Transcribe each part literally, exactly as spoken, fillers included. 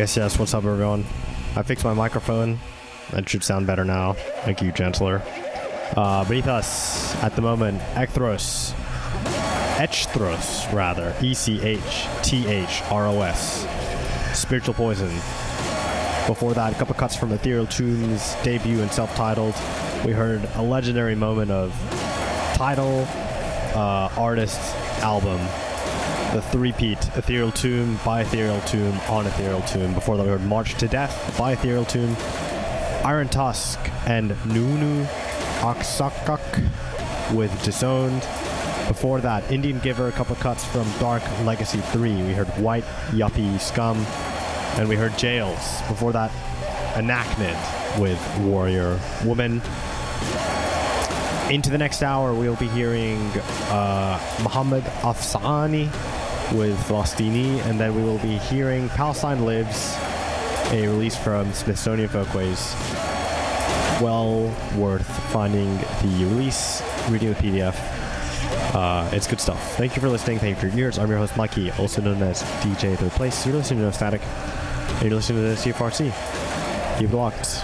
Yes, yes, what's up, everyone? I fixed my microphone. That should sound better now. Thank you, Chancellor. Uh, beneath us, at the moment, Echthros. Echthros, rather. E C H T H R O S. Spiritual Poison. Before that, a couple cuts from Ethereal Tomb's debut and self-titled. We heard a legendary moment of title, uh, artist, album. The three-peat, Ethereal Tomb, by Ethereal Tomb, on Ethereal Tomb. Before that, we heard March to Death, by Ethereal Tomb. Iron Tusk and Nunu Aksakak with Disowned. Before that, Indian Giver, a couple cuts from Dark Legacy three. We heard White Yuppie Scum. And we heard Jails. Before that, Anachnid with Warrior Woman. Into the next hour, we'll be hearing uh, Muhammad Afsani with Flostini, and then we will be hearing Palestine Lives, a release from Smithsonian Folkways. Well worth finding the release, reading the P D F. Uh, it's good stuff. Thank you for listening. Thank you for your ears. I'm your host, Mikey, also known as D J Third Place. You're listening to No Static, and you're listening to the C F R C. Keep it locked.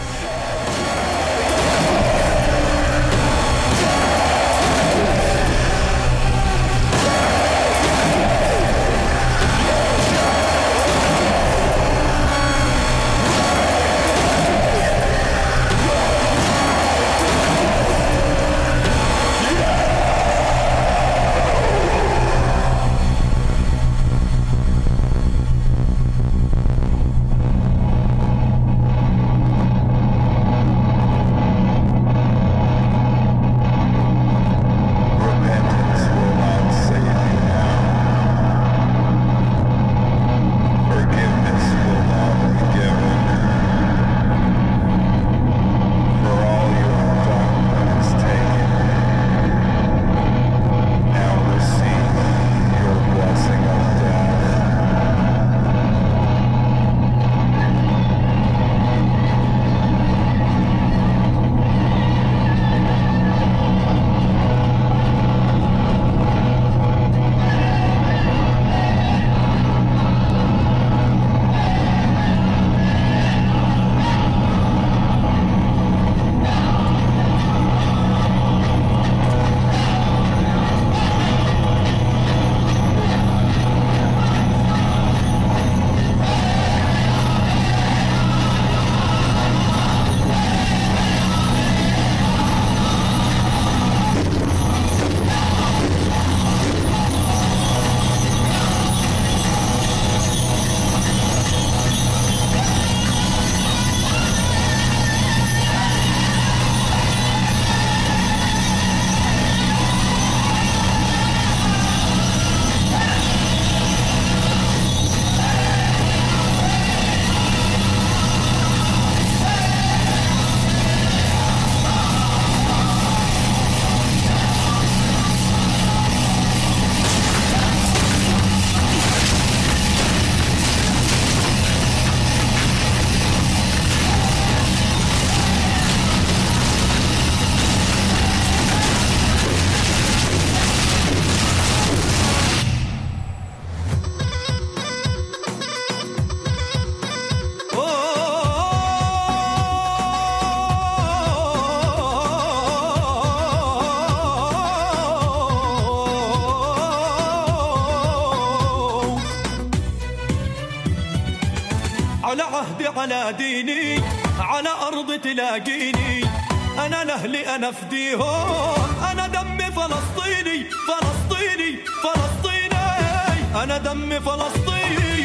على ديني على أرض تلاقيني أنا لأهلي أنا فديهم أنا دمي فلسطيني فلسطيني فلسطيني أنا دمي فلسطيني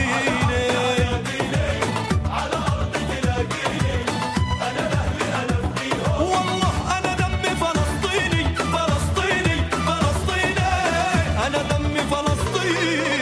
على أرض تلاقيني أنا لأهلي أنا فديهم والله أنا دمي فلسطيني فلسطيني فلسطيني أنا دمي فلسطيني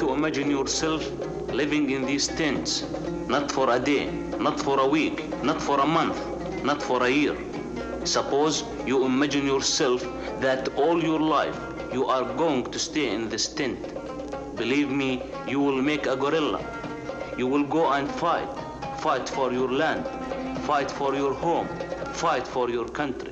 to imagine yourself living in these tents, not for a day, not for a week, not for a month, not for a year. Suppose you imagine yourself that all your life you are going to stay in this tent. Believe me, you will make a gorilla. You will go and fight. Fight for your land. Fight for your home. Fight for your country.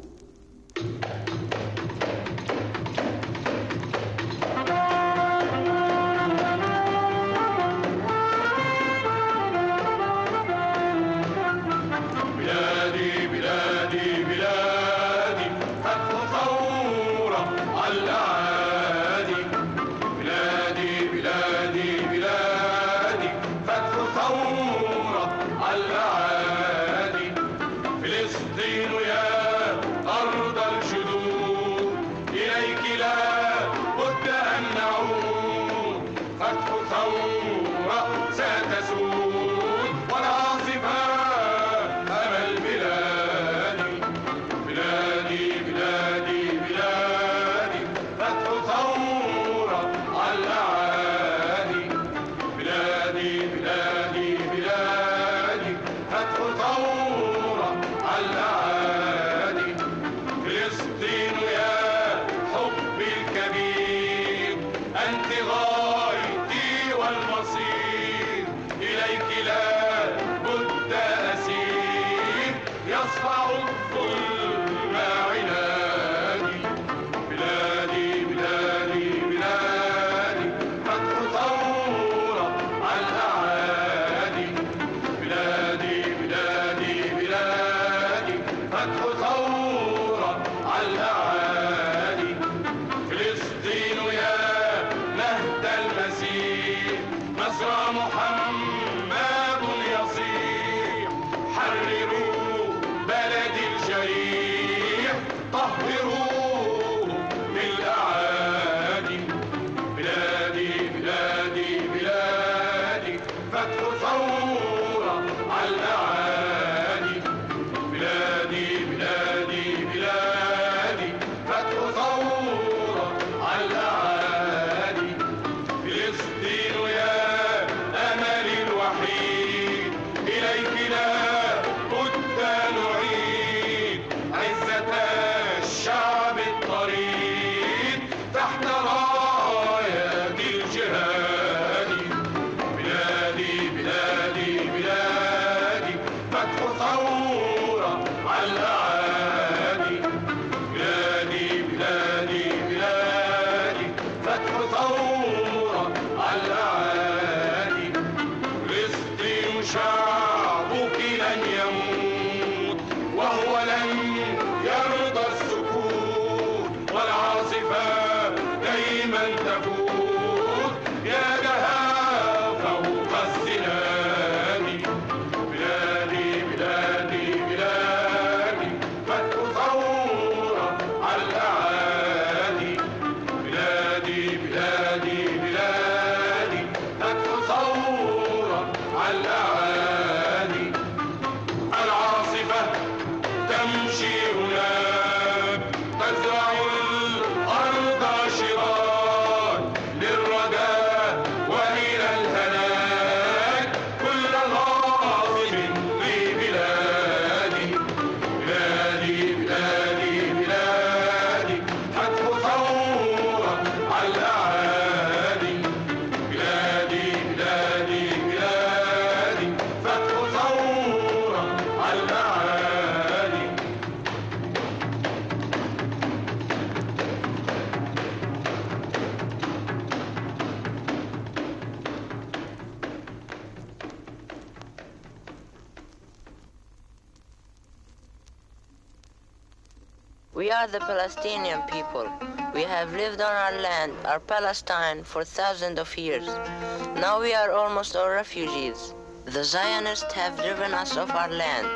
We are the Palestinian people. We have lived on our land, our Palestine, for thousands of years. Now we are almost all refugees. The Zionists have driven us off our land.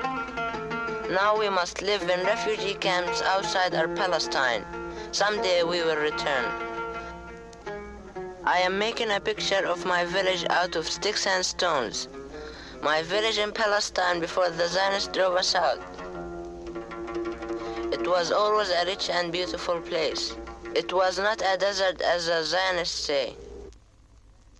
Now we must live in refugee camps outside our Palestine. Someday we will return. I am making a picture of my village out of sticks and stones. My village in Palestine before the Zionists drove us out. It was always a rich and beautiful place. It was not a desert as the Zionists say.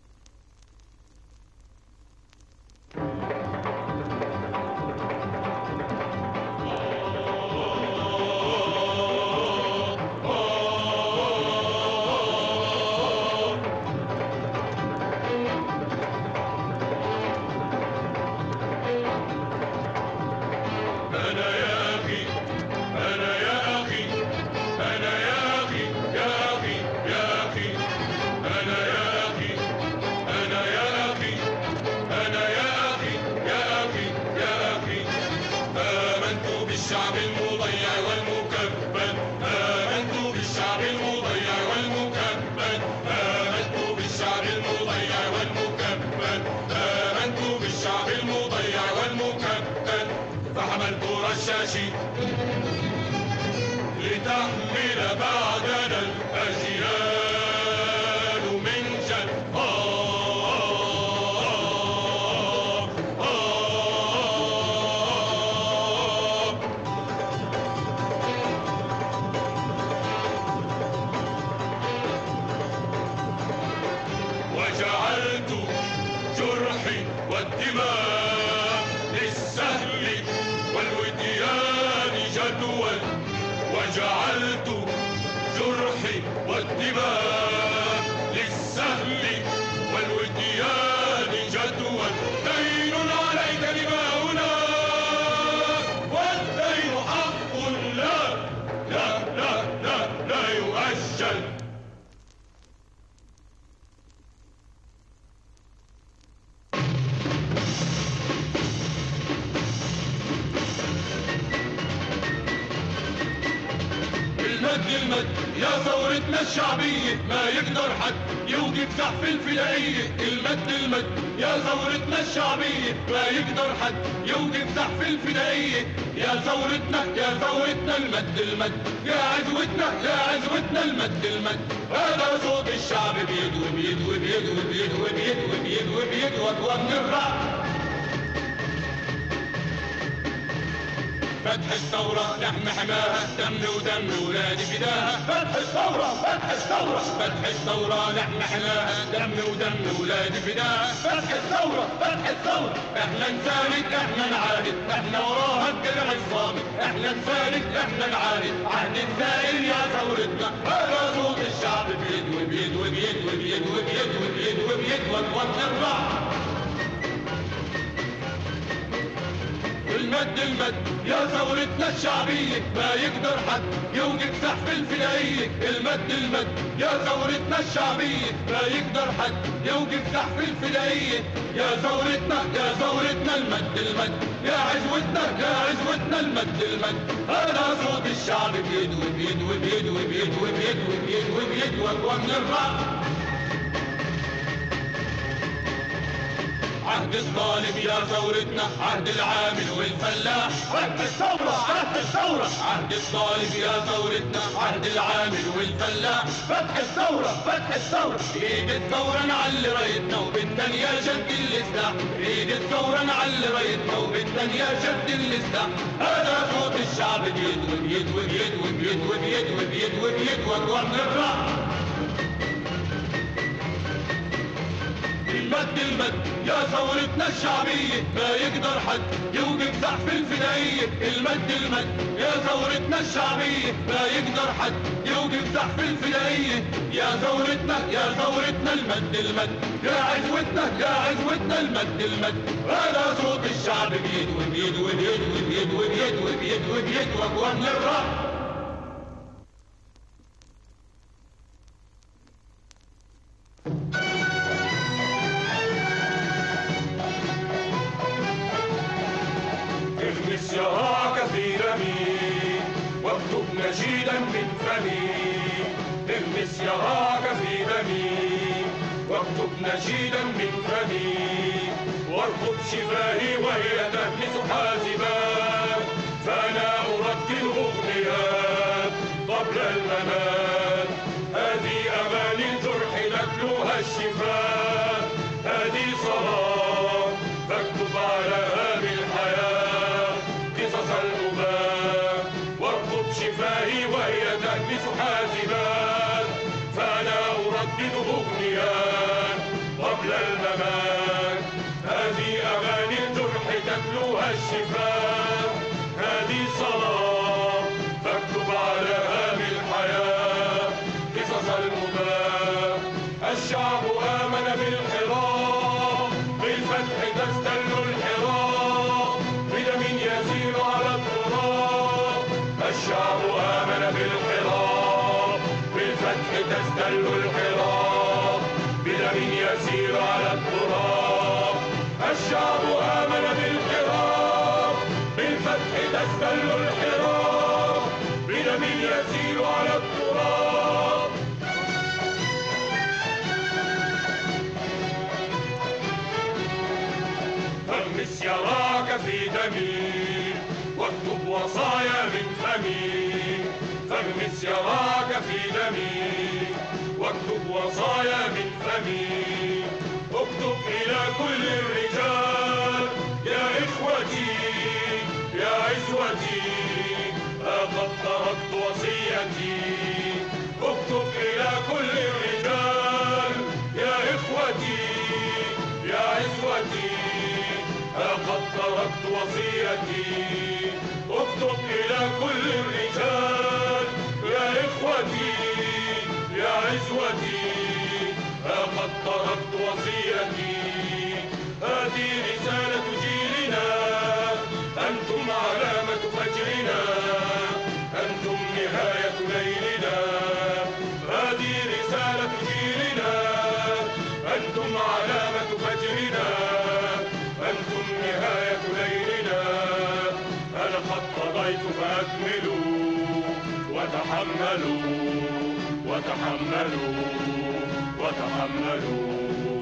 فحملت رشاشي لتحمل بعدنا الأجيال من جد. آه آه آه وجعلت جرحي والدماء للسهل والوديان جدوى، وجعلت جرحي والدماء للسهل والوديان جدوى. دين عليك دماؤنا والدين حق لا لا لا لا لا يؤجل. المد يا ثورتنا الشعبية، ما يقدر حد يوقف زحف الفدائية. المد المد يا ثورتنا الشعبية، ما يقدر حد يوقف زحف الفدائية. يا ثورتنا يا ثورتنا المد المد، يا عزوتنا يا عزوتنا المد المد. هذا صوت الشعب بيدوي بيدوي بيدوي بيدوي بيدوي بيدوي بيدوي ومن الرعد. فتح الثورة نحمي حماها، دم ودم ولاد فداها. فتح الثورة فتح الثورة فتح الثورة نحمي حماها، دم ودم ولاد فداها. فتح الثورة فتح الثورة احنا نساند احنا نعاند، احنا وراها الجمع الصامت. احنا نساند احنا نعاند، عهد الثائر يا ثورتنا. هذا صوت الشعب بيدوي بيدوي بيدوي بيدوي بيدوي بيدوي بيدوي ومن الرعد. المد المد يا ثورتنا الشعبية، ما يقدر حد يوقف زحف الفدائية. المد المد يا ثورتنا الشعبية، ما يقدر حد يوقف زحف الفدائية. يا ثورتنا يا ثورتنا المد المد، يا عزوتنا يا عزوتنا المد المد. هذا صوت الشعب بيدوي بيدوي بيدوي بيدوي بيدوي بيدوي بيدوي ومن الرعد. عهد الطالب يا ثورتنا، عهد العامل والفلاح. عهد الثورة عهد الثورة عهد الطالب يا ثورتنا، عهد العامل والفلاح. فتح الثورة فتح الثورة عيد الثورة نعلي رايتنا وبالتانية جد السلاح. عيد الثورة نعلي رايتنا وبالتانية جد السلاح. هذا صوت الشعب بيدوي بيدوي بيدوي بيدوي بيدوي بيدوي بيدوي ومن الرعد. المد المد يا ثورتنا الشعبية، ما يقدر حد يوقف زحف الفدائية. المد المد يا ثورتنا الشعبية، ما يقدر حد يوقف زحف الفدائية. يا ثورتنا يا ثورتنا المد المد، يا عزوتنا يا عزوتنا المد المد. هذا صوت الشعب بيدوي بيدوي بيدوي بيدوي بيدوي بيدوي بيدوي ومن الرعد. اغمس يراك في دمي واكتب نشيدا من فمي. اغمس يراك في دمي واكتب نشيدا من فمي. واربط شفاهي وهي تهمس حاسبات، فانا ارتل اغنيات قبل الممات. هذه اماني الجرح نتلوها الشفاء، هذه صلاه فاكتب على هام الحياه قصص الأباء. واربط شفاهي وهي تهمس حاسبات، فأنا أردد أغنيات قبل الممات. هذه أغاني الجرح تتلوها الشفاء، هذه صلاة فاكتب على هام الحياة قصص الأباء. الشعب آمن بالحراء، بالفتح تستل الحراء، بدم يسير على التراب. الشعب آمن بالحراء، بالفتح تستل الحراء، بدم يسير على التراب. الشعب آمن بالحراء، بالفتح تستل الحراء، بدم يسير على التراب. همس يراك في دمي واكتب وصايا من فمي، فاغمس يراك في دمي، واكتب وصايا من فمي، اكتب إلى كل الرجال يا إخوتي يا عزوتي، لقد تركت وصيتي، اكتب إلى كل الرجال يا إخوتي يا عزوتي، لقد تركت وصيتي، اكتب إلى كل الرجال يا إخوتي يا عزوتي، لقد تركت وصيتي، هذه رسالة جيلنا، أنتم علامة فجرنا، أنتم نهاية ليلنا، هذه رسالة جيلنا، أنتم علامة فجرنا، أنتم نهاية ليلنا، أنا قد قضيت فأكملوا وتحملوا وتحملوا وتحملوا.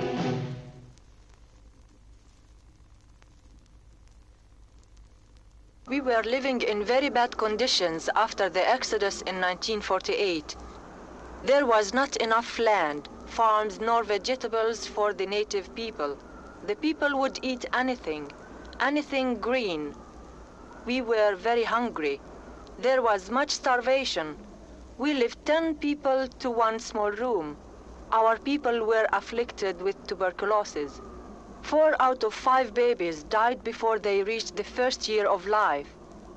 We were living in very bad conditions after the Exodus in nineteen forty-eight. There was not enough land, farms, nor vegetables for the native people. The people would eat anything, anything green. We were very hungry. There was much starvation. We lived ten people to one small room. Our people were afflicted with tuberculosis. Four out of five babies died before they reached the first year of life.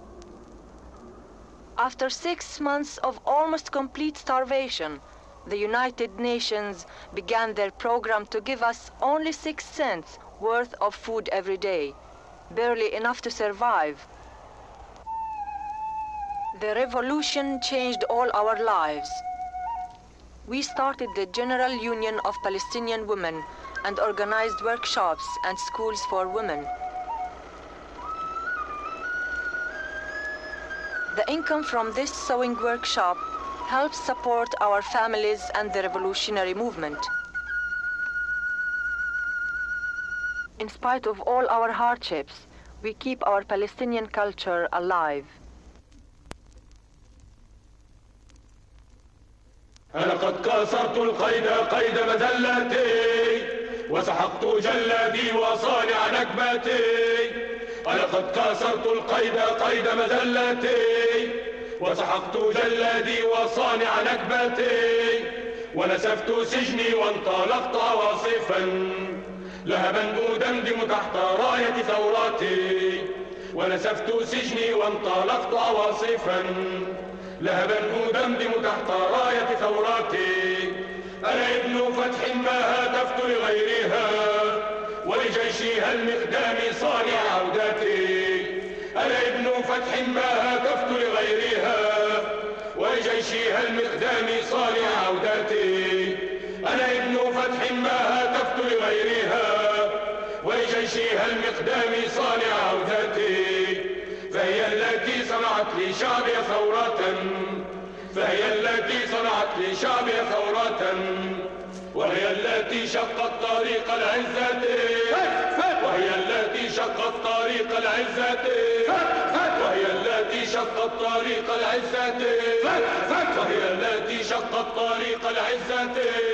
After six months of almost complete starvation, the United Nations began their program to give us only six cents worth of food every day, barely enough to survive. The revolution changed all our lives. We started the General Union of Palestinian Women and organized workshops and schools for women. The income from this sewing workshop helps support our families and the revolutionary movement. In spite of all our hardships, we keep our Palestinian culture alive. أنا قد كسرت القيد قيد مذلتي، وسحقت جلادي وصانع نكبتي. أنا قد كسرت القيد قيد مذلتي، وسحقت جلادي وصانع نكبتي. ونسفت سجني وانطلقت عواصفا، لهبا أدمدم تحت راية ثورتي. ونسفت سجني وانطلقت عواصفا، لهبا أدمدم تحت راية ثورتي. أنا ابن فتح ما هتفت لغيرها، ولجيشها المقدام صانع عودتي. أنا ابن فتح ما هتفت لغيرها، ولجيشها المقدام صانع عودتي. أنا ابن فتح ما هتفت لغيرها، ولجيشها المقدام صانع عودتي. فهي التي صنعت لشعبي ثورة، فهي التي صنعت لشعبي ثورة، وهي التي شقت طريق العزة، وهي التي شقت طريق العزة، وهي التي شقت طريق العزة، وهي التي شقت طريق العزة،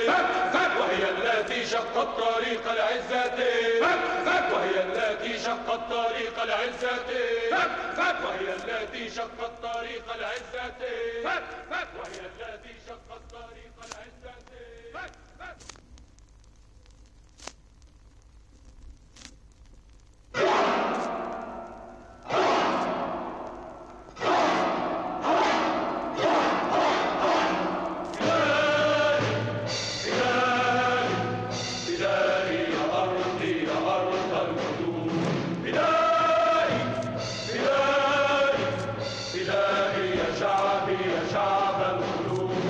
وهي التي شقت طريق العزة، وهي التي شقت طريق العزة، وهي التي شقت طريق العزة، وهي التي شقت طريق العزة. شعب القلوب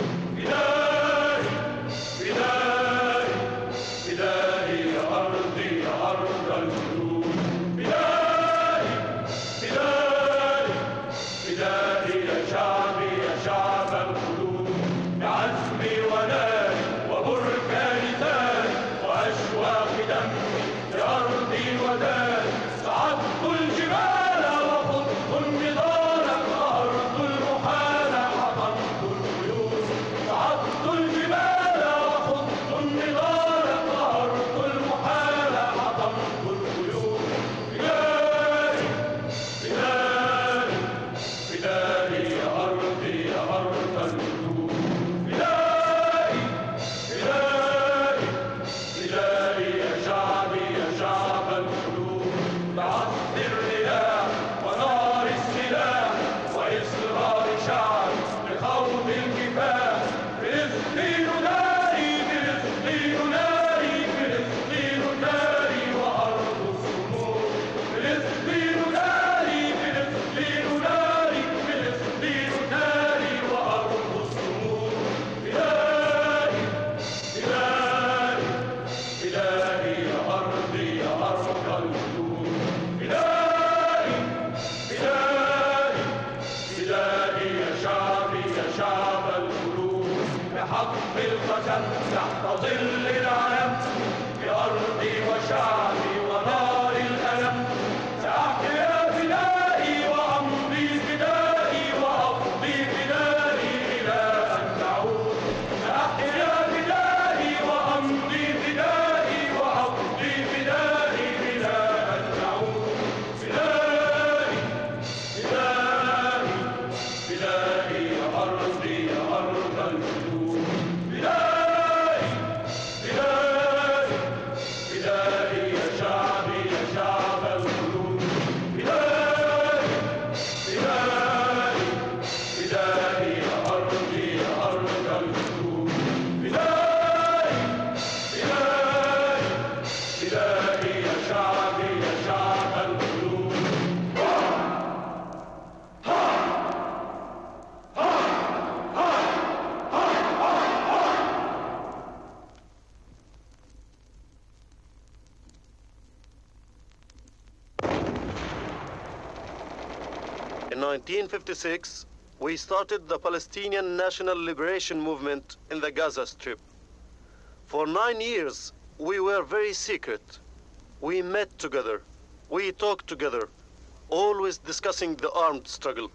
In nineteen fifty-six, we started the Palestinian National Liberation Movement in the Gaza Strip. For nine years, we were very secret. We met together. We talked together, always discussing the armed struggle.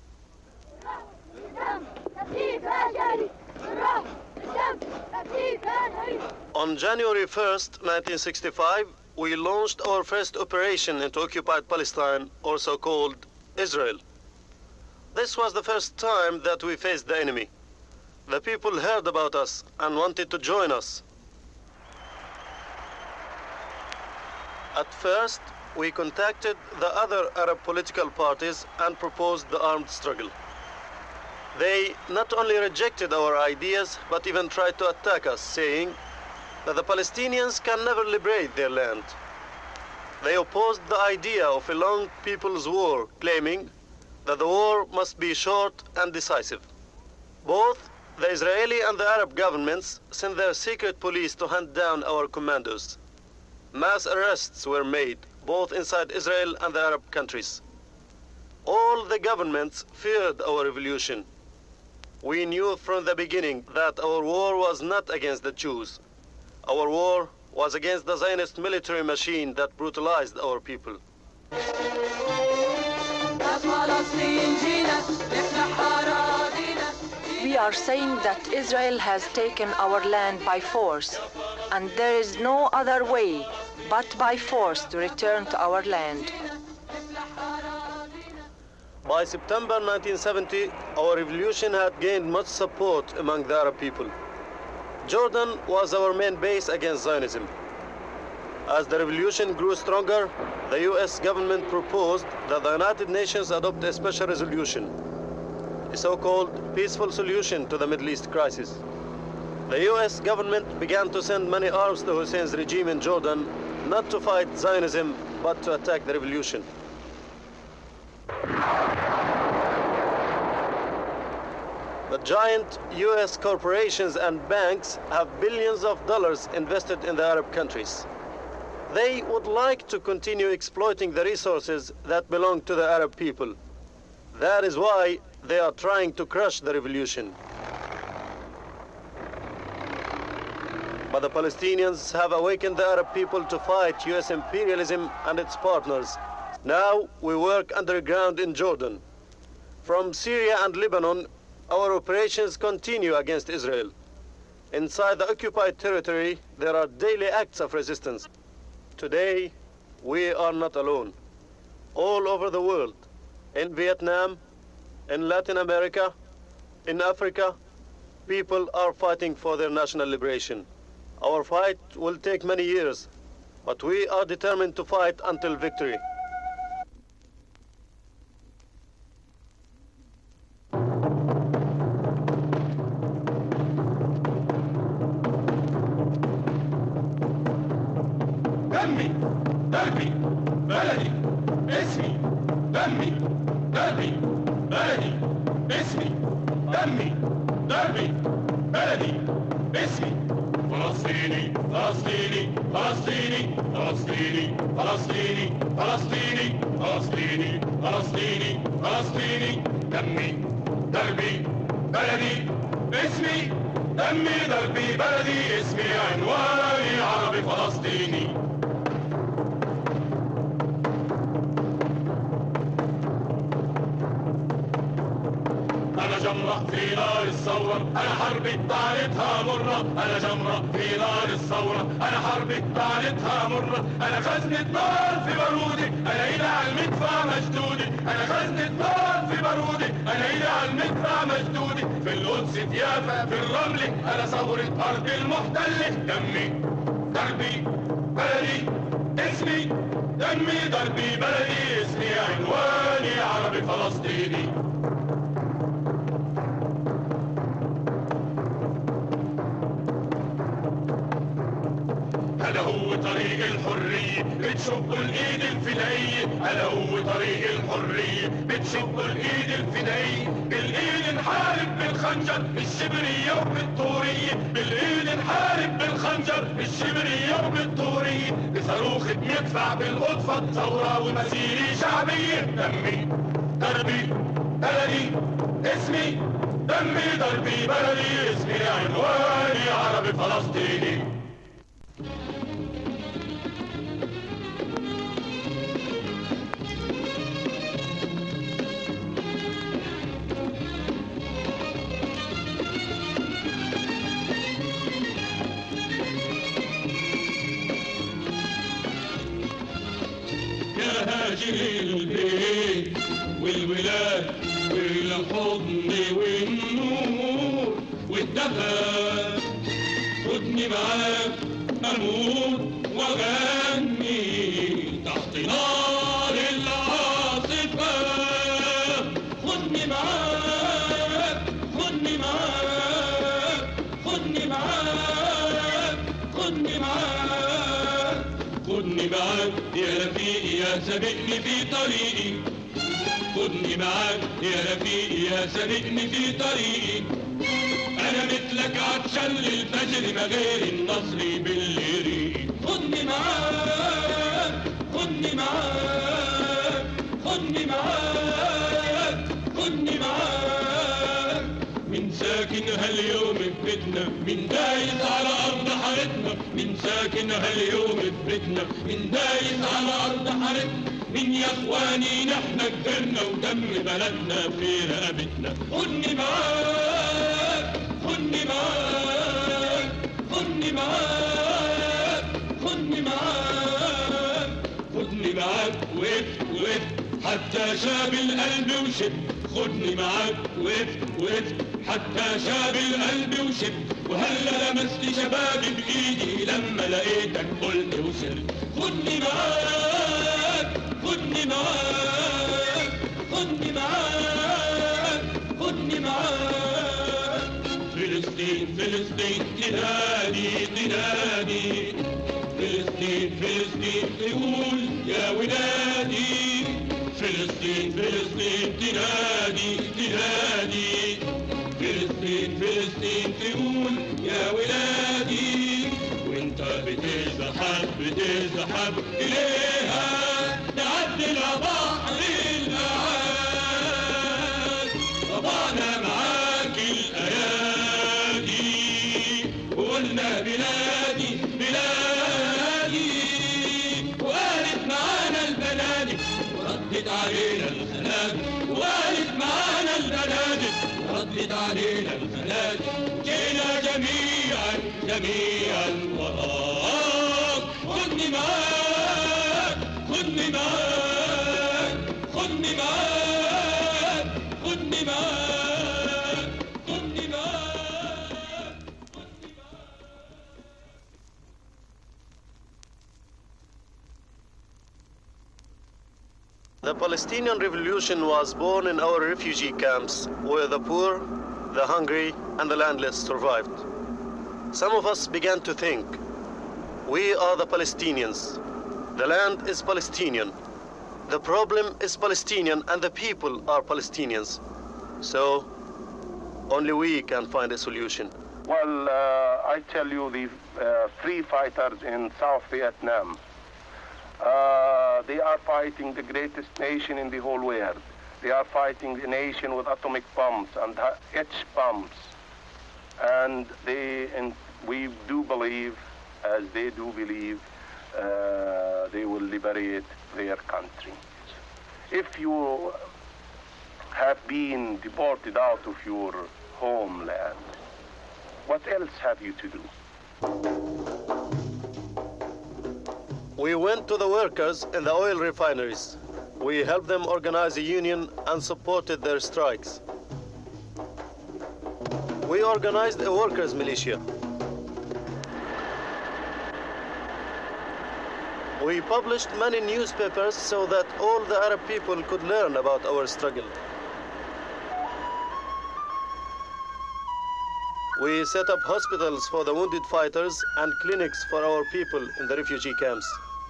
On January first, nineteen sixty-five, we launched our first operation into occupied Palestine, also called Israel. This was the first time that we faced the enemy. The people heard about us and wanted to join us. At first, we contacted the other Arab political parties and proposed the armed struggle. They not only rejected our ideas, but even tried to attack us, saying that the Palestinians can never liberate their land. They opposed the idea of a long people's war, claiming that the war must be short and decisive. Both the Israeli and the Arab governments sent their secret police to hunt down our commandos. Mass arrests were made, both inside Israel and the Arab countries. All the governments feared our revolution. We knew from the beginning that our war was not against the Jews. Our war was against the Zionist military machine that brutalized our people. We are saying that Israel has taken our land by force, and there is no other way but by force to return to our land. By September nineteen seventy, our revolution had gained much support among the Arab people. Jordan was our main base against Zionism. As the revolution grew stronger, the U S government proposed that the United Nations adopt a special resolution, a so-called peaceful solution to the Middle East crisis. The U S government began to send many arms to Hussein's regime in Jordan, not to fight Zionism, but to attack the revolution. The giant U S corporations and banks have billions of dollars invested in the Arab countries. They would like to continue exploiting the resources that belong to the Arab people. That is why they are trying to crush the revolution. But the Palestinians have awakened the Arab people to fight U S imperialism and its partners. Now we work underground in Jordan. From Syria and Lebanon, our operations continue against Israel. Inside the occupied territory, there are daily acts of resistance. Today, we are not alone. All over the world, in Vietnam, in Latin America, in Africa, people are fighting for their national liberation. Our fight will take many years, but we are determined to fight until victory. دمي دربي بلدي اسمي دمي دربي بلدي اسمي دمي دربي بلدي اسمي فلسطيني فلسطيني فلسطيني فلسطيني فلسطيني فلسطيني فلسطيني فلسطيني فلسطيني دمي دربي بلدي اسمي دمي دربي بلدي اسمي عنواني عربي فلسطيني أنا جمرة في نار الثورة أنا حربي طعنتها مرة أنا جمرة في نار الثورة أنا حربي طعنتها مرة أنا خزنة نار في بارودي أنا إيدي على المدفع مشدودي أنا خزنة نار في بارودي أنا إيدي على المدفع مشدودي في القدس يافا في الرمل أنا ثورة أرض المحتلة دمي دربي بلدي اسمي دمي دربي بلدي اسمي عنواني عربي فلسطيني هذا هو طريق الحرية بتشق الإيد الفدائية هذا هو طريق الحرية بتشق الإيد الفدائية بالإيد نحارب بالخنجر الشبرية وبالطورية بالإيد نحارب بالخنجر الشبرية وبالطورية بصاروخ بيدفع بالقطفة ثورة ومسيرة شعبية دمي دربي بلدي اسمي دمي دربي بلدي اسمي عنواني عربي فلسطيني. البيت والولاد والحضن والنور والدفا خدني معاك اموت واغني تحت نار العاصفه. خدني معاك خدني معاك خدني معاك خدني معاك خدني معاك يا رفيقي يا سابقني في طريقي. خدني معاك يا رفيقي يا سابقني في طريقي. انا مثلك عطشان للفجر ما غير النصر باللي ريقي. خدني معاك خدني معاك خدني معاك خدني معاك. من ساكن هاليوم ببيتنا من دايس على ارض حارتنا. من ساكن هاليوم ببيتنا من دايس على ارض حارتنا. من يا اخواني نحنا كبرنا ودم بلدنا في رقبتنا. خدني معاك خدني معاك خدني معاك خدني معاك خدني معاك. وقفت وقفت حتى شاب القلب وشب. خدني معاك وقفت وقفت حتى شاب القلب وشب. وهلا لمست شبابي بايدي لما لقيتك قلت وسرت. خدني معاك خدني معاك خدني معاك خدني معاك. فلسطين فلسطين تنادي تنادي. فلسطين فلسطين تقول يا ولادي. فلسطين فلسطين تنادي تنادي. فلسطين فلسطين تقول يا ولادي. وانت بتزحف بتزحف اليها تعدي لبحر الأعاد. طبعنا معاك الأيادي وقلنا بلادي بلادي. وقالت معانا البنادق وردت علينا الخنادق. وقالت معانا البنادق وردت علينا الخنادق. جينا جميعا جميعا وراك. خدني معاك خدني معاك خدني معاك خدني معاك خدني معاك خدني معاك. The Palestinian Revolution was born in our refugee camps, where the poor, the hungry, and the landless survived. Some of us began to think, we are the Palestinians. The land is Palestinian. The problem is Palestinian, and the people are Palestinians. So, only we can find a solution. Well, uh, I tell you, the uh, free fighters in South Vietnam, uh, they are fighting the greatest nation in the whole world. They are fighting the nation with atomic bombs and H bombs. And they, and we do believe, as they do believe, uh, they will liberate their country. If you have been deported out of your homeland, what else have you to do? We went to the workers in the oil refineries. We helped them organize a union and supported their strikes. We organized a workers' militia. We published many newspapers so that all the Arab people could learn about our struggle. We set up hospitals for the wounded fighters and clinics for our people in the refugee camps.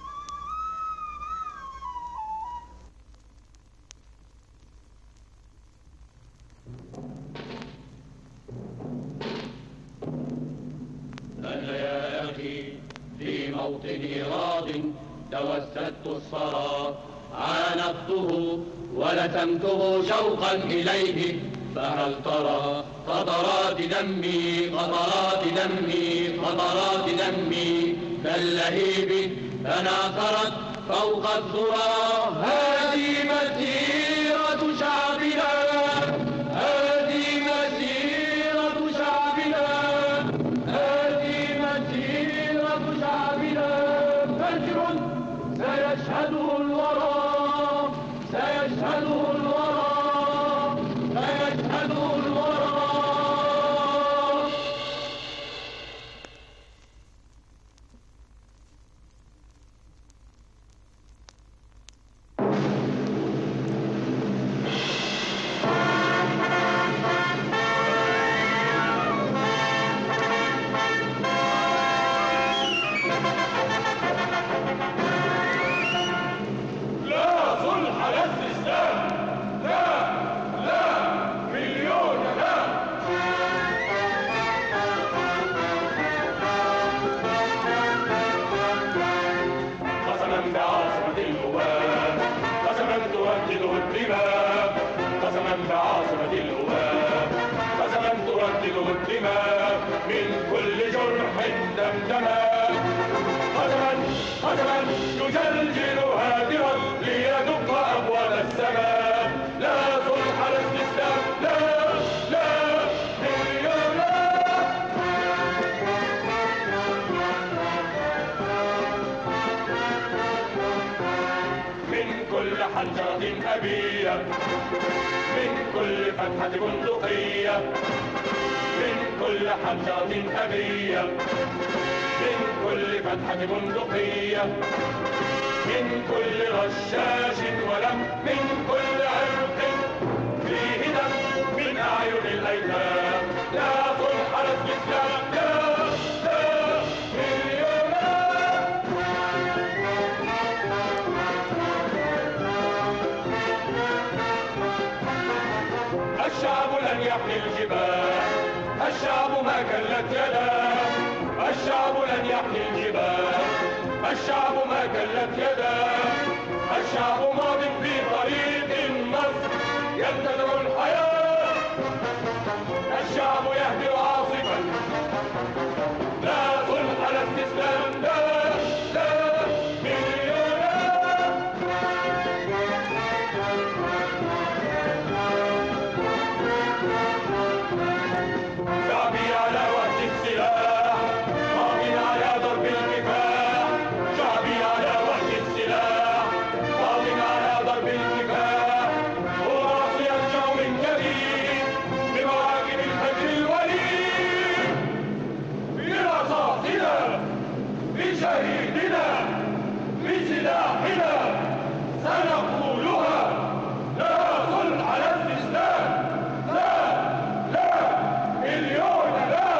أنا يا أخي في موطني راض توسدت الصلاة عانقته ولتمته شوقا إليه، فهل ترى قطرات دمي قطرات دمي قطرات دمي كاللهيب تناثرت فوق الذرى. هذه مسيرة شعبنا، هذه مسيرة شعبنا، هذه مسيرة شعبنا. فجر سيشهده الورى، سيشهده الورى، سيشهده الورى. من كل جرح دمدما، قدما قدما يجلجل هادرا ليدق أبواب السماء. لا صلح للإسلام، لا لا لا. من كل حجرة أبية، من كل فتحة بندقية، من كل حجرة أبية، من كل فتحة بندقية، من كل رشاش ولم، من كل عرق فيه دم من أعين الأيتام. لا صلح للإسلام، لا لا مليونات. الشعب لن يحمي الجبال، الشعب ما كلت يداه، الشعب لن يحمي الجبال، الشعب ما كلت يداه. الشعب ماض في طريق النصر ينتظر الحياة، الشعب يهدر عاصفا. لا صلح لا استسلام، لا لا مليونات. شعبي على وقت السلاح، قاضي على ضرب الكفاح. شعبي على وقت السلاح، قاضي على ضرب الكفاح. وراس يرجع من جديد بمواكب الفجر الوليد. برصاصنا، بشهيدنا، بسلاحنا سنقولها. لا صلح على الإسلام، لا لا مليون لا.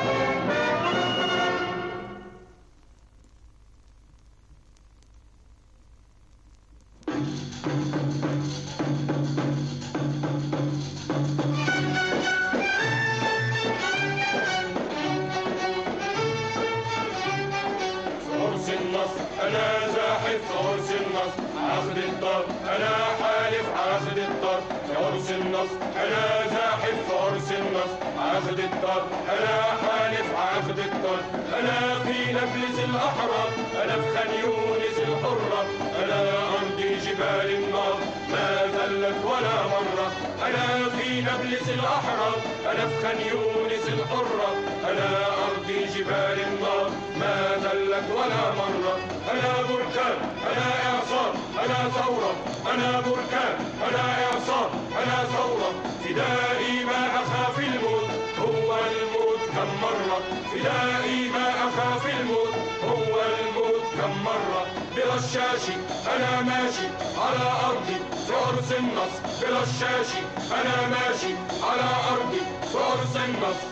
عرس النصر أنا زاحف، عرس النصر عقد الطرف أنا حالف عقد الطرف. عرس النصر أنا زاحف، عرس النصر عقد الطرف أنا حالف عقد الطرف. أنا في نبلس الأحرار، أنا في خان يونس الحرة. أنا أرضي جبال النار ما زلت ولا مرة. أنا في نبلس الأحرار، أنا في خان يونس الحرة. أنا أرضي جبال النار ما زلت ولا مرة. أنا بركان، أنا إعصار، أنا ثورة. أنا بركان، أنا إعصار، أنا ثورة. فدائي ما أخاف الموت هو الموت كم مرة. فدائي ما أخاف الموت هو الموت كم مرة. برشاشي أنا ماشي على أرضي في عرس النصر. برشاشي أنا ماشي على أرضي في عرس النصر.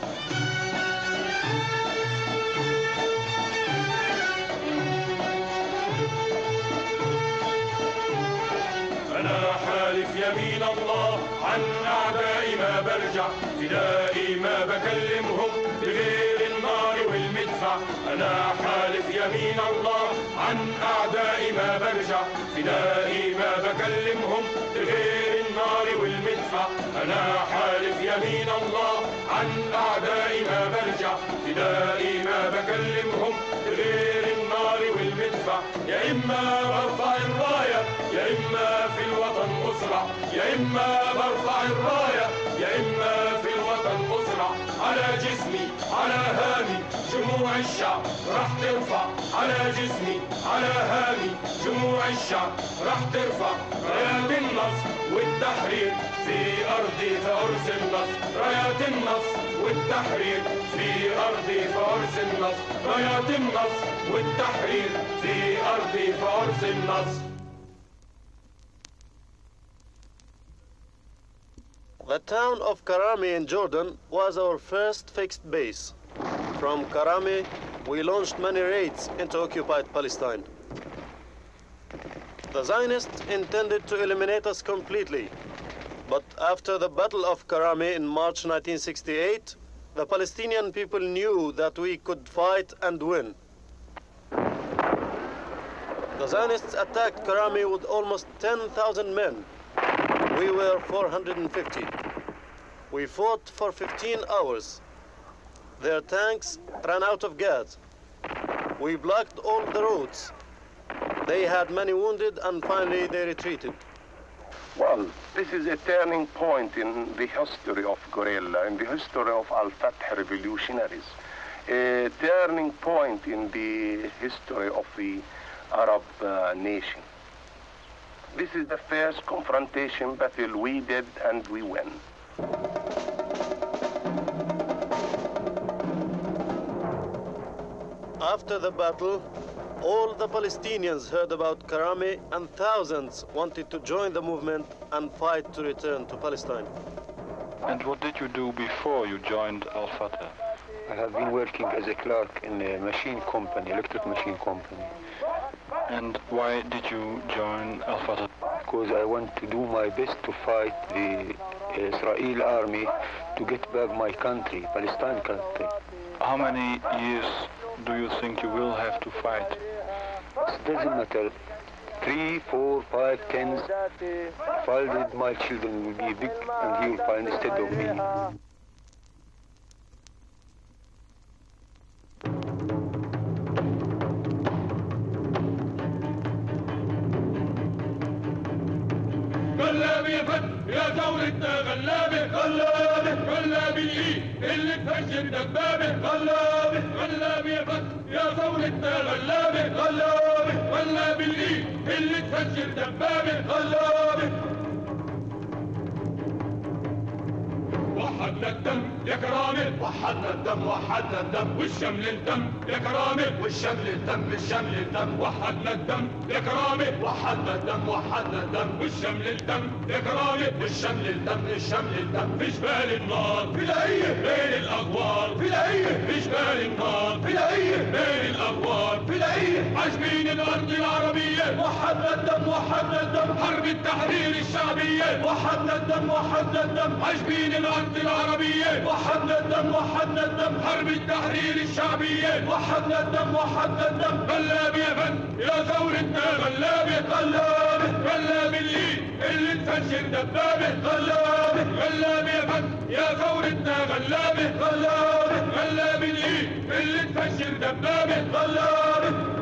أنا حالف يمين الله عن أعدائي ما برجع. فدائي ما بكلمهم بغير النار والمدفع. والمدفع. أنا حالف يمين الله عن أعدائي ما برجع، فدائي ما بكلمهم بغير النار والمدفع. أنا حالف يمين الله عن أعدائي ما برجع، فدائي ما بكلمهم بغير النار والمدفع. يا إما برفع الراية يا إما في الوطن أسرع، يا إما برفع الراية يا إما في الوطن أسرع. على جسمي على هامي جموع الشعب راح ترفع، على جسمي على هامي جموع الشعب راح ترفع. رايات النصر والتحرير في أرضي فأرس النصر، رايات النصر والتحرير في أرضي فأرس النصر، رايات النصر والتحرير في أرضي فأرس النصر. The town of Karami in Jordan was our first fixed base. From Karami, we launched many raids into occupied Palestine. The Zionists intended to eliminate us completely, but after the Battle of Karami in March nineteen sixty-eight, the Palestinian people knew that we could fight and win. The Zionists attacked Karami with almost ten thousand men. We were four hundred fifty. We fought for fifteen hours. Their tanks ran out of gas. We blocked all the roads. They had many wounded and finally they retreated. Well, this is a turning point in the history of guerrilla, in the history of Al-Fatah revolutionaries. A turning point in the history of the Arab uh, nation. This is the first confrontation battle we did and we win. After the battle, all the Palestinians heard about Karami and thousands wanted to join the movement and fight to return to Palestine. And what did you do before you joined Al-Fatah? I have been working as a clerk in a machine company, electric machine company. And why did you join Al-Fatah? Because I want to do my best to fight the Israeli army to get back my country, Palestine country. How many years do you think you will have to fight? It doesn't matter. Three, four, five, ten. Five, my children will be big and he will find instead of me. غلابة يا فن يا دولتنا غلابة غلابة غلابة الإيد اللي تفجر دبابة غلابة غلابة يا فن يا دولتنا غلابة غلابة غلابة الإيد اللي تفجر دبابة غلابة. وحدنا الدم يا كرامة وحدنا الدم وحدنا الدم والشمل الدم يا كرامة والشمل الدم الشمل الدم وحدنا الدم يا كرامة وحدنا الدم وحدنا الدم والشمل الدم يا كرامة والشمل الدم الشمل الدم في جبال النار في العيه بين الأغوار في العيه في جبال النار في العيه بين الأغوار في العيه عاجبين الأرض العربية وحدنا الدم وحدنا الدم حرب التحرير الشعبية وحدنا الدم وحدنا الدم عاجبين الأرض العربية وحدنا الدم وحدنا الدم حرب التحرير الشعبية وحدنا الدم وحدنا الدم. غلابة يا فن يا ثورتنا غلابة غلابة غلابة الإيد اللي تفجر دبابة غلابة غلابة يا فن يا ثورتنا غلابة غلابة غلابة الإيد اللي تفجر دبابة غلابة.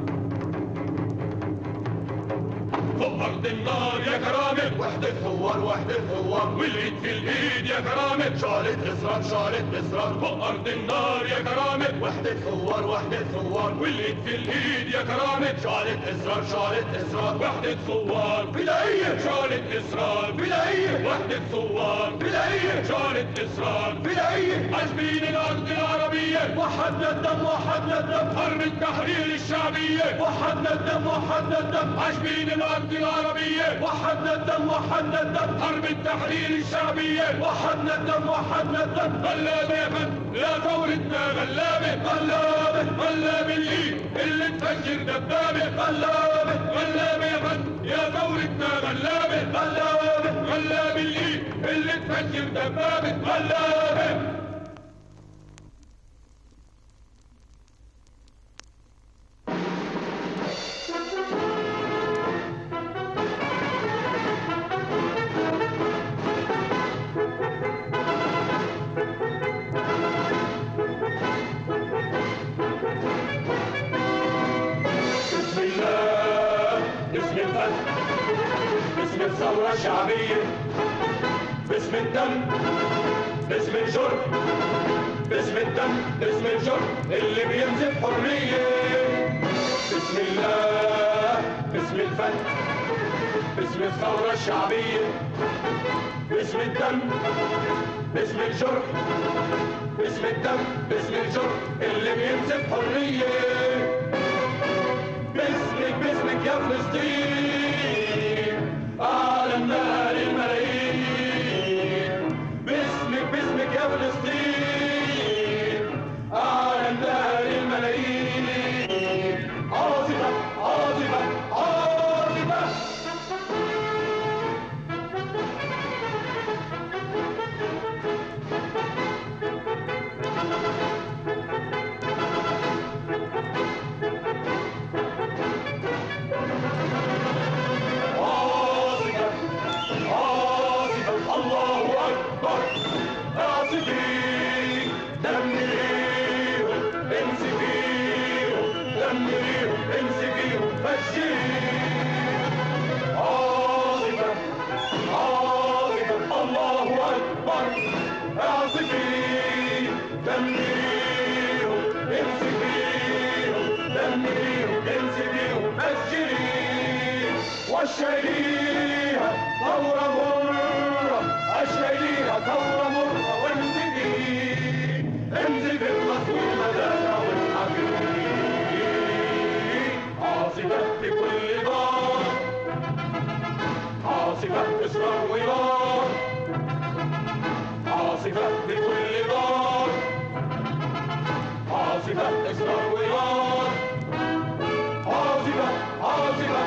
فوق أرض النار يا كرامة وحدة ثوار وحدة ثوار والإيد في الإيد يا كرامة شعلة إصرار شعلة إصرار. فوق أرض النار يا كرامة وحدة ثوار وحدة ثوار والإيد في الإيد يا كرامة شعلة إصرار شعلة إصرار. وحدة ثوار بلاية شعلة إصرار بلاية وحدة ثوار بلاية شعلة إصرار بلاية عاجبين الأرض العربية وحدنا الدم وحدنا الدم حرب التحرير الشعبية وحدنا الدم وحدنا الدم عاجبين الأرض العربية وحدنا الدم وحدنا الدم حرب التحرير الشعبية وحدنا الدم وحدنا الدم. غلابة يا فن يا ثورتنا غلابة غلابة غلابة الإيد اللي تفجر دبابة غلابة غلابة يا فن يا ثورتنا غلابة غلابة غلابة الإيد اللي تفجر دبابة غلابة. ثورة شعبية باسم الدم باسم الجرم باسم الدم باسم الجرم اللي بينزف حرية بسم الله باسم الفن باسم الثورة الشعبية باسم الدم باسم الجرم باسم الدم باسم الجرم اللي بينزف حرية باسمك باسمك يا فلسطين أعلى النار الملايين باسمك باسمك يا فلسطين أعلى النار الملايين عاصفة عاصفة عاصفة واشعليها ثورة مرة اشعليها ثورة مرة وانزفي انزفي المظلومة دانا والحبيب عاصفة بكل دار عاصفة إصرار ونار عاصفة بكل دار عاصفة إصرار ونار عاصفة عاصفة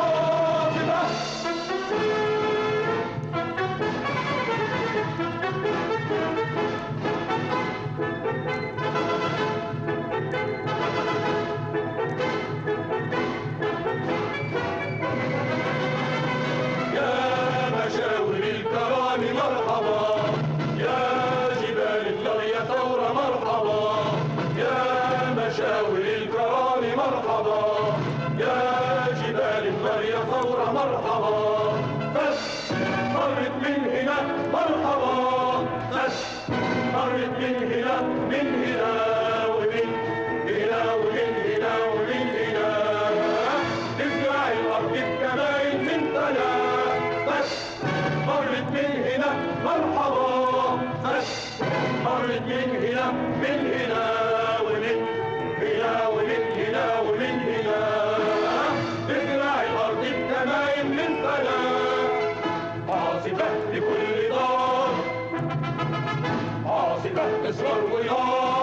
إصرار ونار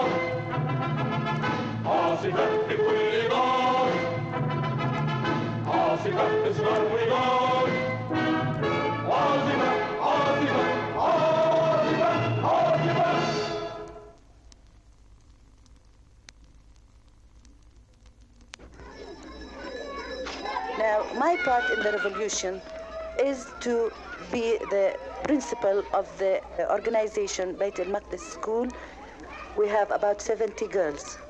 عاصفة بكل دار عاصفة إصرار ونار عاصفة عاصفة عاصفة عاصفة Now, my part in the revolution is to be the principal of the organization Beit al-Maqdis School. We have about seventy girls.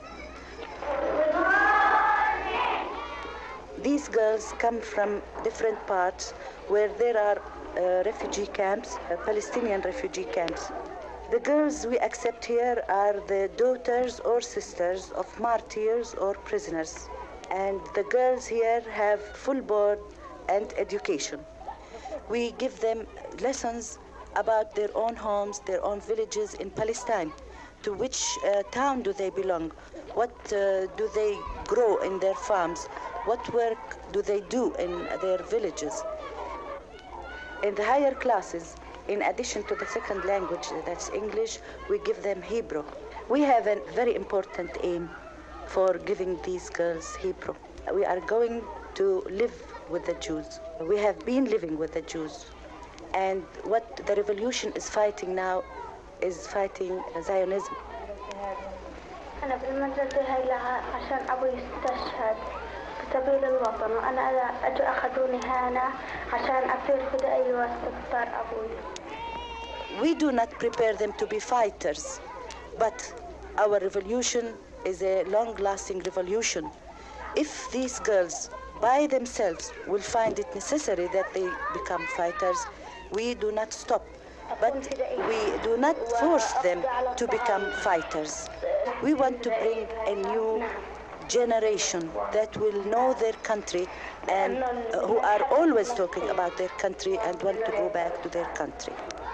These girls come from different parts where there are uh, refugee camps, uh, Palestinian refugee camps. The girls we accept here are the daughters or sisters of martyrs or prisoners. And the girls here have full board and education. We give them lessons about their own homes, their own villages in Palestine. To which uh, town do they belong? What uh, do they grow in their farms? What work do they do in their villages? In the higher classes, in addition to the second language, that's English, we give them Hebrew. We have a very important aim for giving these girls Hebrew. We are going to live with the Jews. We have been living with the Jews. And what the revolution is fighting now is fighting Zionism. أنا بالمدرسة هاي لها عشان أبوي استشهد في سبيل الوطن وأنا أجوا أخذوني هنا عشان أصير فدائي واستقطار أبوي. We do not prepare them to be fighters, but our revolution is a long-lasting revolution. If these girls by themselves will find it necessary that they become fighters, we do not stop. But we do not force them to become fighters. We want to bring a new generation that will know their country and uh, who are always talking about their country and want to go back to their country.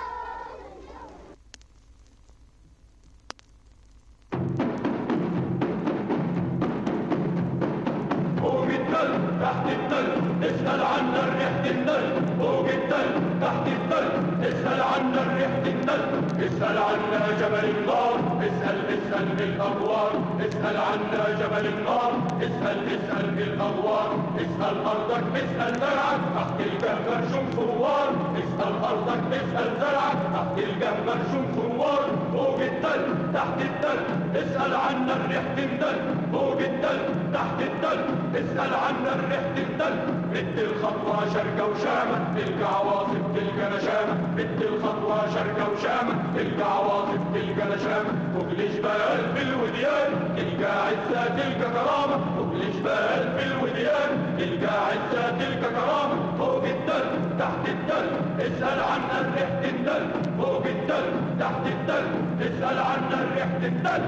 تحت التل اسأل عنا ريحة التل فوق التل تحت التل اسأل عنا ريحة التل اسأل عنا جبل النار اسأل اسأل بالأغوار اسأل عنا جبل النار اسأل اسأل بالأغوار اسأل أرضك اسأل زرعك تحت الجهمر شم ثوار اسأل أرضك اسأل زرعك تحت الجهمر شم ثوار فوق التل تحت التل اسأل عنا ريحة التل فوق التل تحت التل اسأل عنا ريحة التل بدي الخطوة شرقة وشامة تلقى عواصف تلقى نشامة بدي الخطوة شرقة وشامة تلقى عواصف تلقى نشامة فوق الجبال بالوديان تلقى عزة تلقى كرامة فوق الجبال بالوديان تلقى عزة تلقى كرامة فوق التل تحت التل اسأل عنا ريحة التل فوق التل تحت التل اسأل عنا ريحة التل.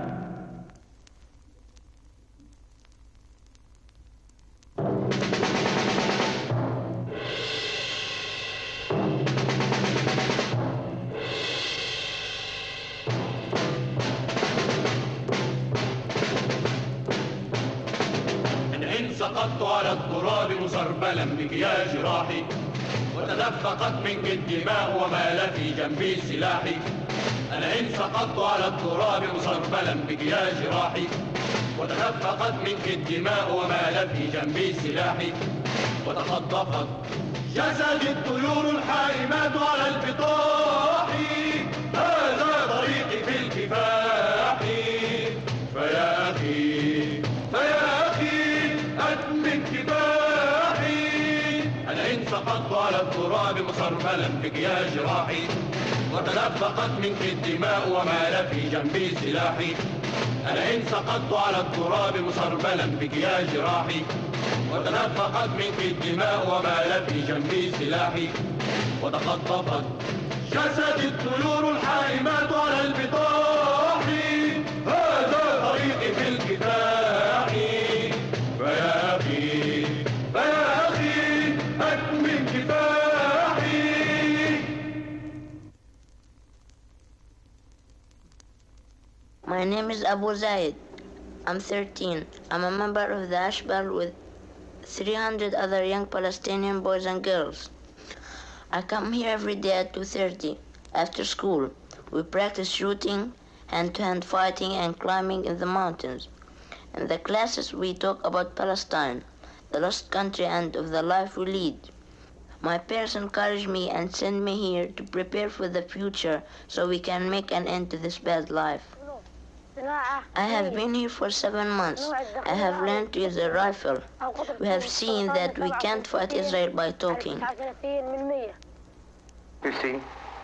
سقطت على التراب مسربلا بكياج راحي وتدفقت منك الدماء ومال في جنبي سلاحي. أنا إن سقطت على التراب مسربلا بكياج راحي وتدفقت منك الدماء ومال في جنبي سلاحي وتخطفت جسدي الطيور الحائمات على البطاح. هذا طريقي في الكفاح فيا أخي فيا أخي أدمن كفاحي. أنا إن سقطت على التراب مسربلا بكياج راحي وتدفقت منك الدماء ومال في جنبي سلاحي. أنا إن سقطت على التراب مسربلا بكياج راحي وتدفقت منك الدماء ومال في جنبي سلاحي وتخطفت جسدي الطيور الحائمات على البطاح. هذا طريقي في الكفاح فيا أخي فيا أخي أكمل كفاحي. My name is Abu Zaid. I'm thirteen. I'm a member of the Ashbal with three hundred other young Palestinian boys and girls. I come here every day at two thirty after school. We practice shooting, hand-to-hand fighting, and climbing in the mountains. In the classes, we talk about Palestine, the lost country, and of the life we lead. My parents encourage me and send me here to prepare for the future so we can make an end to this bad life. I have been here for seven months. I have learned to use a rifle. We have seen that we can't fight Israel by talking. You see,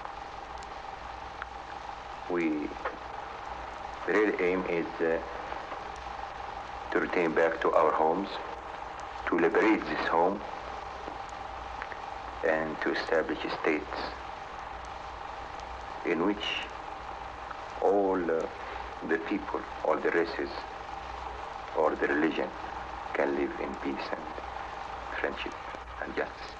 we, the real aim is uh, to return back to our homes, to liberate this home, and to establish states in which all uh, the people, all the races, or the religion can live in peace and friendship and justice.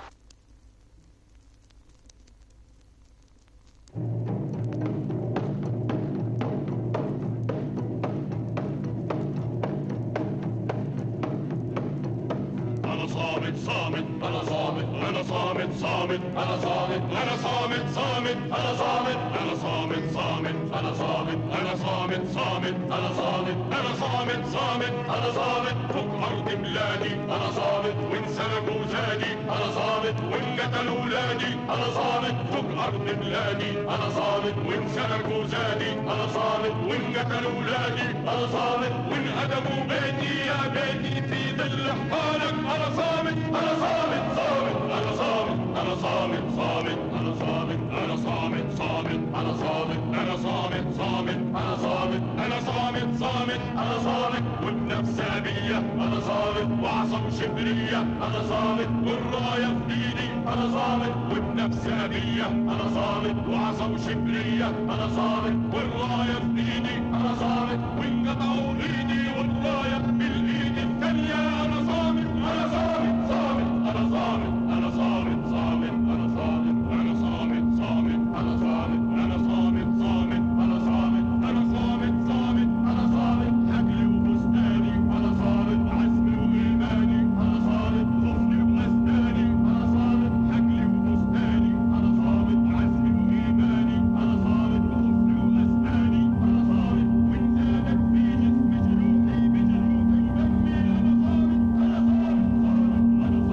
صامت صامت أنا صامت أنا صامت صامت أنا صامت أنا صامت صامت أنا صامت أنا صامت صامت أنا صامت أنا صامت صامت أنا صامت أنا صامت صامت أنا صامت فوق أرض بلادي أنا صامت وإن سلكوا زادي أنا صامت وإن قتلوا ولادي أنا صامت فوق أرض بلادي أنا صامت وإن سلكوا زادي أنا صامت وإن قتلوا ولادي أنا صامت وإن هدموا بيتي يا بيتي في ظل حالك أنا صامت أنا صامت صامت أنا صامت أنا صامت صامت أنا صامت أنا صامت صامت أنا صامت أنا صامت صامت أنا صامت أنا صامت صامت أنا صامت وبنفس أبية أنا صامت وعصا شبرية أنا صامت والراية في إيدي أنا صامت والنفس أبية أنا صامت وعصا شبرية أنا صامت والراية في إيدي أنا صامت وانقطعوا إيدي والراية بالإيد الثانية أنا صامت أنا صامت صامت أنا صامت أنا صامت صامت أنا صامت أنا صامت صامت أنا صامت أنا صامت صامت أنا صامت أنا صامت صامت أنا صامت حبلي وبستاني أنا صامت عزمي وإيماني أنا صامت خوفي وأسناني أنا صامت حبلي وبستاني أنا صامت عزمي وإيماني أنا صامت خوفي وأسناني أنا صامت وإن زادت في جسمي جروحي بجروحي ودمي أنا صامت أنا صامت صامت أنا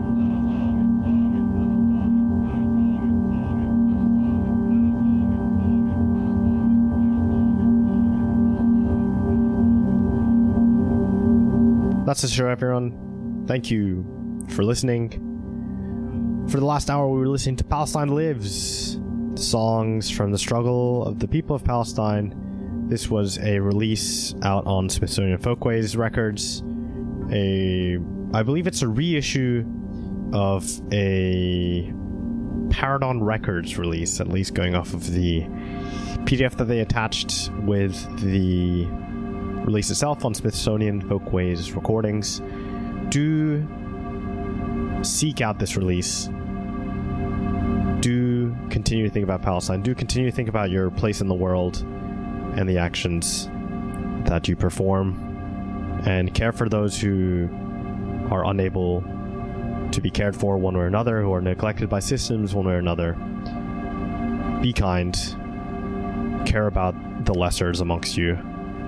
That's the show, everyone. Thank you for listening. For the last hour, we were listening to Palestine Lives, songs from the struggle of the people of Palestine. This was a release out on Smithsonian Folkways Records. A, I believe it's a reissue of a Paradon Records release, at least going off of the P D F that they attached with the release itself on Smithsonian Folkways Recordings. Do seek out this release. Do continue to think about Palestine. Do continue to think about your place in the world and the actions that you perform, and care for those who are unable to be cared for one way or another, who are neglected by systems one way or another. Be kind. Care about the lessers amongst you.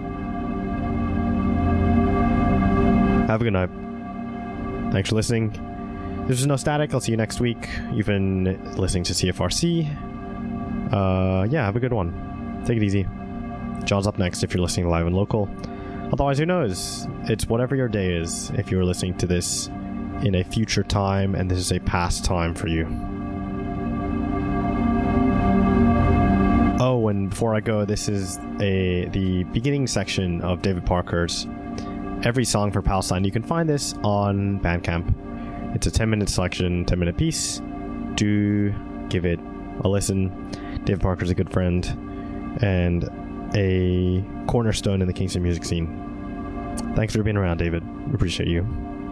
Have a good night. Thanks for listening. This is No Static. I'll see you next week. You've been listening to C F R C. Uh, yeah, have a good one. Take it easy. John's up next if you're listening live and local. Otherwise, who knows? It's whatever your day is if you're listening to this in a future time and this is a past time for you. Oh, and before I go, this is a the beginning section of David Parker's Every Song for Palestine. You can find this on Bandcamp. It's a ten minute selection, ten minute piece. Do give it a listen. David Parker's a good friend and a cornerstone in the Kingston music scene. Thanks for being around, David. Appreciate you.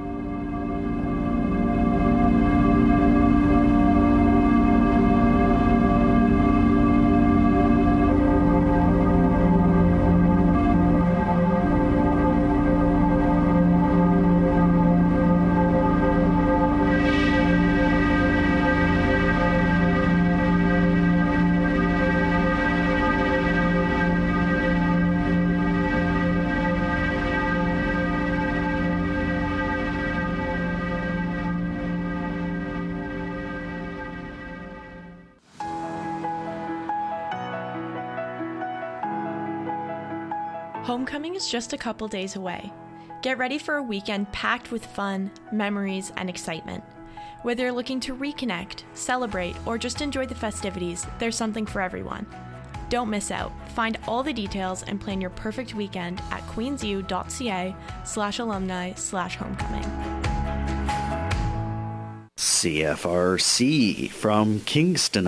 Homecoming is just a couple days away. Get ready for a weekend packed with fun, memories, and excitement. Whether you're looking to reconnect, celebrate, or just enjoy the festivities, there's something for everyone. Don't miss out. Find all the details and plan your perfect weekend at queensu.ca slash alumni slash homecoming. C F R C from Kingston,